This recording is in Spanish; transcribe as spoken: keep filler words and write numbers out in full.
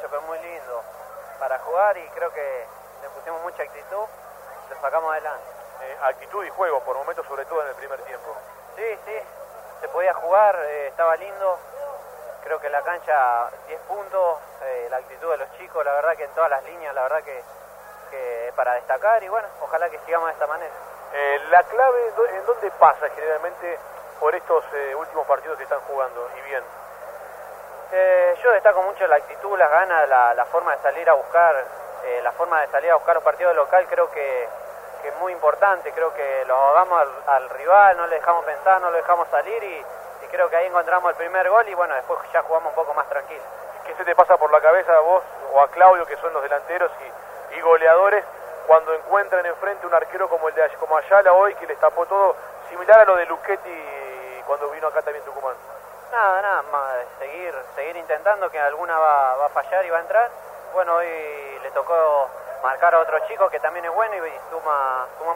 pero muy lindo para jugar y creo que le pusimos mucha actitud, lo sacamos adelante. Eh, actitud y juego, por momentos, sobre todo en el primer tiempo. Sí, sí, se podía jugar, eh, estaba lindo. Creo que la cancha, diez puntos, eh, la actitud de los chicos, la verdad que en todas las líneas, la verdad que, que para destacar y bueno, ojalá que sigamos de esta manera. Eh, la clave, ¿en dónde pasa generalmente por estos eh, últimos partidos que están jugando? Y bien. Eh, yo destaco mucho la actitud, las ganas, la, la forma de salir a buscar, eh, la forma de salir a buscar los partidos local, creo que, que es muy importante, creo que lo ahogamos al, al rival, no le dejamos pensar, no lo dejamos salir y, y creo que ahí encontramos el primer gol y bueno, después ya jugamos un poco más tranquilo. ¿Qué se te pasa por la cabeza a vos o a Claudio, que son los delanteros y, y goleadores, cuando encuentran enfrente un arquero como el de como Ayala hoy, que les tapó todo, similar a lo de Luchetti cuando vino acá también Tucumán? Nada, nada, más seguir, seguir intentando, que alguna va, va a fallar y va a entrar. Bueno, hoy le tocó marcar a otro chico que también es bueno y suma, suma